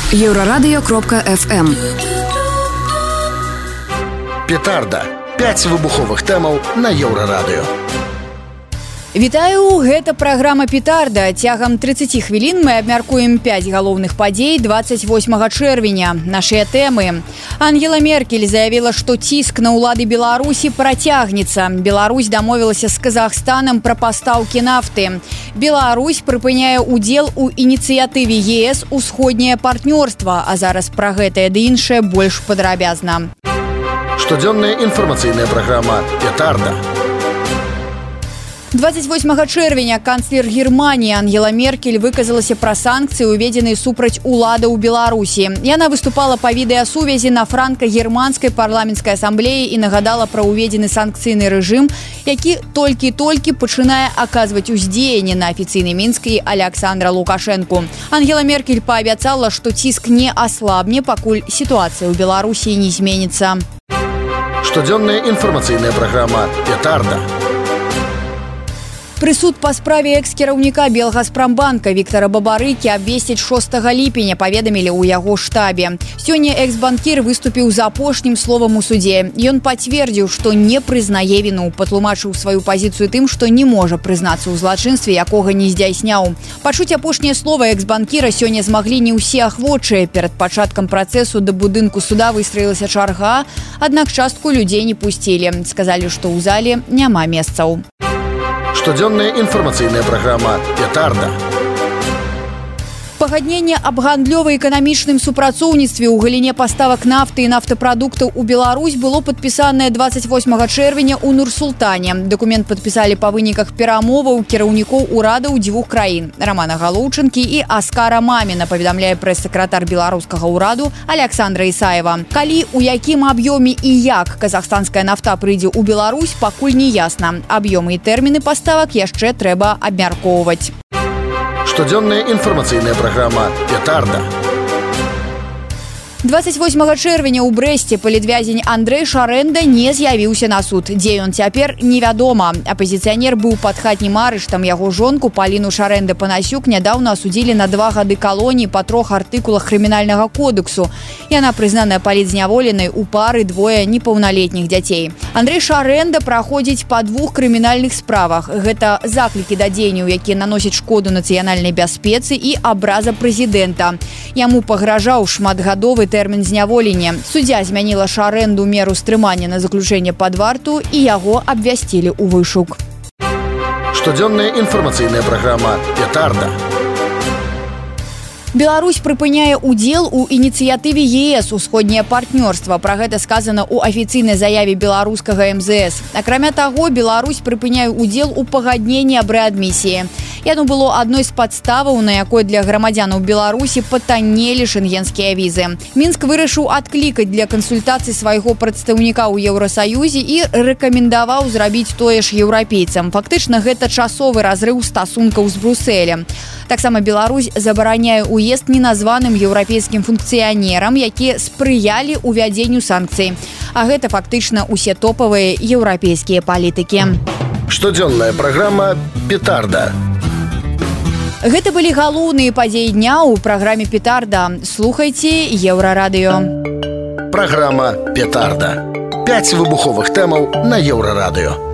Еврорадио.FM. Петарда. 5 выбуховых тэмаў на Еўрарадыё. Вітаю, гэта праграма «Петарда». Цягам 30 хвілін мы абмяркуем 5 галоўных падзей 28 чэрвеня. Нашыя тэмы. Ангела Меркель заявіла, што ціск на ўлады Беларусі працягнецца. Беларусь дамовілася з Казахстанам пра пастаўкі нафты. Беларусь прыпыняе ўдзел у ініцыятыве ЕС «Усходняе партнёрства». А зараз пра гэтае ды іншае больш падрабязна. Штодзённая інфармацыйная праграма «Петарда». 28 чэрвеня канцлер Германии Ангела Меркель выказалася пра санкцыі, уведзеныя супраць уладаў Беларусі. Яна выступала па відэасувязі на франка-германскай парламенцкай асамблеі і нагадала пра уведзены санкцыйны рэжым, які толькі-толькі пачынае аказваць уздзеянне на афіцыйны Мінск і Александра Лукашэнку. Ангела Меркель паабяцала, што ціск не аслабне, пакуль сітуацыя ў Беларусі не зменіцца. Штодзённая інфармацыйная праграма «Петарда». Прысуд па справе экс-кіраўніка Белгазпромбанка Віктара Бабарыкі абвесціць 6 ліпеня, паведамілі ў яго штабе. Сёння экс-банкір выступіў з апошнім словам у судзе. Ён пацвердзіў, што не прызнае віну, патлумачыў сваю пазіцыю тым, што не можа прызнацца ў злачынстве, якога не здзяйсняў. Пачуць апошняе слова экс-банкіра сёння змаглі не ўсе ахвочыя. Перад пачаткам працэсу да будынку суда выстраілася чарга, аднак частку людзей не пусцілі. Сказалі, што ў зале няма месцаў. Штодзённая інфармацыйная праграма «Петарда». Пагадненне аб гандлёва-эканамічным супрацоўніцтве ў галіне паставак нафты і нафтапрадуктаў у Беларусь было падпісанае 28 чэрвеня ў Нур-Султане. Дакумент падпісалі па выніках перамоваў кіраўнікоў урадаў дзвюх краін – Рамана Галоўчынкі і Аскара Маміна, паведамляе прэс-сакратар беларускага ўраду Александра Ісаева. Калі, у якім аб'ёме і як казахстанская нафта прыйдзе ў Беларусь, пакуль не ясна. Аб'ёмы і тэрміны паставак яшчэ трэба абмяркоўваць. Штодзённая інфармацыйная праграма «Петарда». 28 чэрвеня ў Брэсце палітвязень Андрэй Шарэнда не з'явіўся на суд. Дзе ён цяпер, невядома. Апазіцыянер быў пад хатнім арыштам. Яго жонку Паліну Шарэнда-Панасюк нядаўна асудзілі на 2 гады калоніі па 3 артыкулах крымінальнага кодексу. Яна прызнаная палітзняволенай у пары 2 непаўналетніх дзяцей. Андрэй Шарэнда праходзіць па 2 крымінальных справах. Гэта заклікі да дзеянняў, якія наносяць шкоду нацыянальнай бяспецы і абраза прэзідэнта. Яму пагражаў шматгадовы тэрмін зняволення. Суддзя змяніла Шарэнду меру стрымання на заключэнне пад варту і яго абвясцілі ў вышук. Штодзённая інфармацыйная праграма «Петарда». Беларусь прыпыняе ўдзел у ініцыятыве ЕС «Усходняе партнёрства». Пра гэта сказана ў афіцыйнай заяве беларускага МЗС. Акрамя таго, Беларусь прыпыняе ўдзел у пагадненні аб рэадмісіі. Яно было адной з падставаў, на якой для грамадзянаў Беларусі патаннелі шэнгенскія візы. Мінск вырашыў адклікаць для кансультацый свайго прадстаўніка ў Еўрасаюзе і рэкамендаваў зрабіць тое ж еўрапейцам. Фактычна, гэта часовы разрыў стасункаў з Брусэлем. Таксама Беларусь забараняе уезд неназваным еўрапейскім функцыянерам, якія спрыялі ўвядзенню санкцый. А гэта фактычна усе топавыя еўрапейскія палітыкі. Штодзённая праграма «Петарда». Гэта былі галоўныя падзеі дня ў праграме «Петарда». Слухайце Еўрарадыё. Праграма «Петарда». 5 выбуховых тэмаў на Еўрарадыё.